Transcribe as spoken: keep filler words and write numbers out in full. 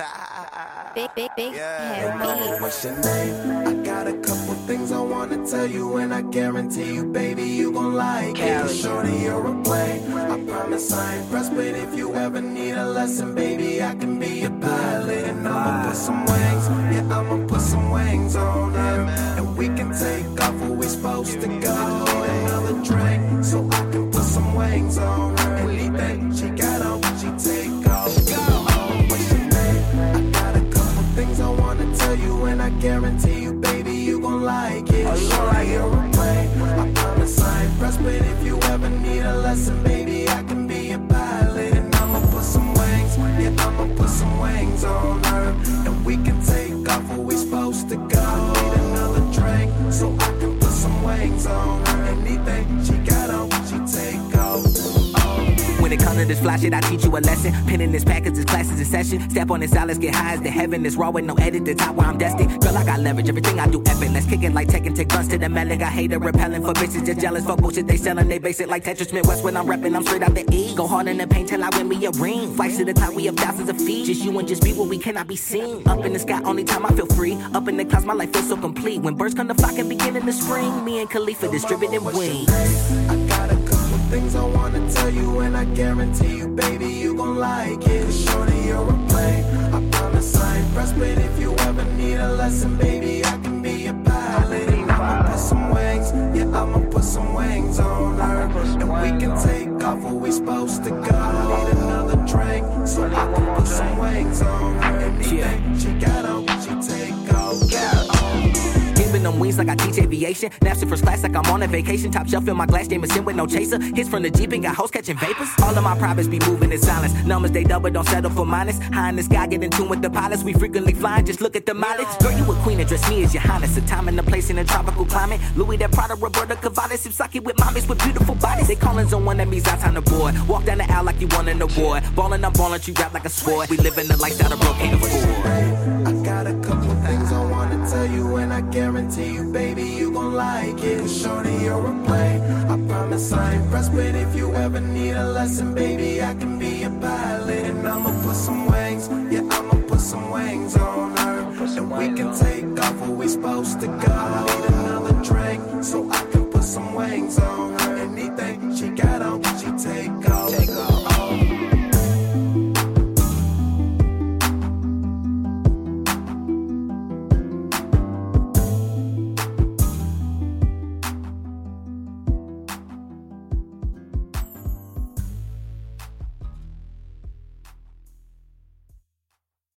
Big, big, big Yeah. hair Mama, beats. what's your name? I got a couple things I wanna tell you, and I guarantee you, baby, you gon' like it. Shorty, you're a play. I promise I ain't pressed, but if you ever need a lesson, baby, I can be your pilot. And I'ma put some wings, yeah, I'ma put some wings on her, and we can take off where we supposed to go. Need another drink, so I can put some wings on her. Anything she got on, she take off. Oh, what's your name? I got a couple things I wanna tell you, and I guarantee you, baby, you gon' like it. Shorty, you're a play. I promise I ain't pressed, but if you ever need a lesson, baby, I can be your pilot. And I'ma put some wings, yeah, I'ma put some wings on her, and we can take off where we supposed to go. Need another drink, so I can put some wings on her. Anything she got on, she take off. When it comes to this fly shit, I teach you a lesson. Pinning this package, this class is in session. Step on this let's get high as the heaven. It's raw with no edit, the top where I'm destined. Girl, I got leverage, everything I do epic. Let's kick it like Tekken, take guns to the melon. I hate it, repelling for bitches just jealous. Fuck bullshit they sellin', they base it like Tetris Smith West. When I'm reppin', I'm straight out the E. Go hard in the paint till I win me a ring. Flights to the top, we have thousands of feet. Just you and just me where we cannot be seen. Up in the sky, only time I feel free. Up in the clouds, my life feels so complete. When birds come to flock and begin in the spring, me and Khalifa distributing wings. I got a couple things I wanna tell you, and I guarantee you, baby, you gon' like it. Shorty, you're a play. I promise I ain't pressed, but if you ever need a lesson, baby, I can be your pilot. And I'ma put some wings, yeah, I'ma put some wings on her, and we can take off where we supposed to go. Need another drink, so I can put some wings on her. Anything she got on, she take off. Giving them wings like I teach aviation. Naps in first class like I'm on a vacation. Top shelf in my glass, game is in with no chaser. Hits from the Jeep and got hoes catching vapors. All of my privates be moving in silence. Numbers they double, don't settle for minus. High in the sky, get in tune with the pilots. We frequently flying, just look at the mileage. Girl, you a queen, address me as your highness. A time and a place in a tropical climate. Louis that Prada, Roberta Cavalli. Sipsaki with mommies with beautiful bodies. They callin' on one that means out on the board. Walk down the aisle like you won an award. Ballin' up, ballin', you rap like a sword. We live in the lifestyle the broke can't afford. I got a couple things I wanna tell you, and I guarantee you, baby, you gon' like it. Shorty, you're a play. I promise I ain't pressed, but if you ever need a lesson, baby, I can be your pilot. And I'ma put some wings,